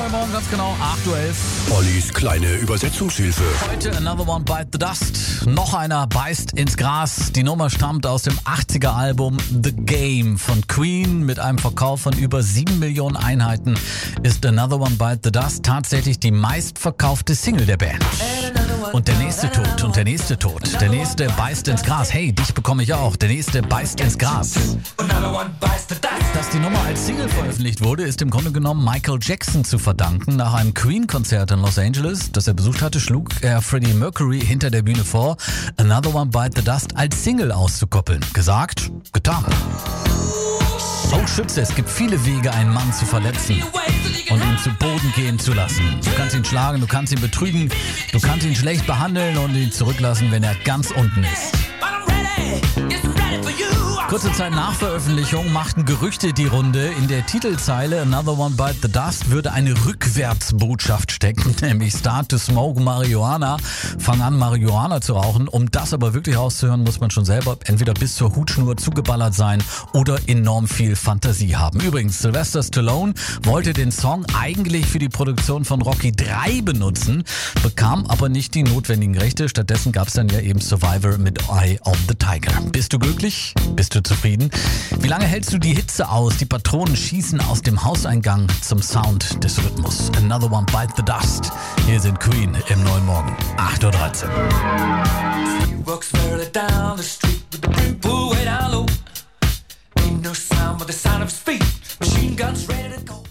neuen Morgen, ganz genau, 8:11 Uhr. Ollis kleine Übersetzungshilfe. Heute Another One Bite the Dust. Noch einer beißt ins Gras. Die Nummer stammt aus dem 80er-Album The Game von Queen. Mit einem Verkauf von über 7 Millionen Einheiten ist Another One Bite the Dust tatsächlich die meistverkaufte Single der Band. Und der nächste Tod und der nächste Tod. Der nächste beißt ins Gras. Hey, dich bekomme ich auch. Der nächste beißt ins Gras. Dass die Nummer als Single veröffentlicht wurde, ist im Grunde genommen Michael Jackson zu verdanken. Nach einem Queen-Konzert in Los Angeles, das er besucht hatte, schlug er Freddie Mercury hinter der Bühne vor, Another One Bite the Dust als Single auszukoppeln. Gesagt, getan. Oh Schütze, es gibt viele Wege, einen Mann zu verletzen und ihn zu Boden gehen zu lassen. Du kannst ihn schlagen, du kannst ihn betrügen, du kannst ihn schlecht behandeln und ihn zurücklassen, wenn er ganz unten ist. Kurze Zeit nach Veröffentlichung machten Gerüchte die Runde. In der Titelzeile Another One Bite the Dust würde eine Rückwärtsbotschaft stecken, nämlich Start to Smoke Marihuana. Fang an, Marihuana zu rauchen. Um das aber wirklich auszuhören, muss man schon selber entweder bis zur Hutschnur zugeballert sein oder enorm viel Fantasie haben. Übrigens, Sylvester Stallone wollte den Song eigentlich für die Produktion von Rocky 3 benutzen, bekam aber nicht die notwendigen Rechte. Stattdessen gab es dann ja eben Survivor mit Eye of the Tiger. Bist du glücklich? Bist du zufrieden? Wie lange hältst du die Hitze aus? Die Patronen schießen aus dem Hauseingang zum Sound des Rhythmus. Another One Bite the Dust. Hier sind Queen im neuen Morgen. 8:13 Uhr.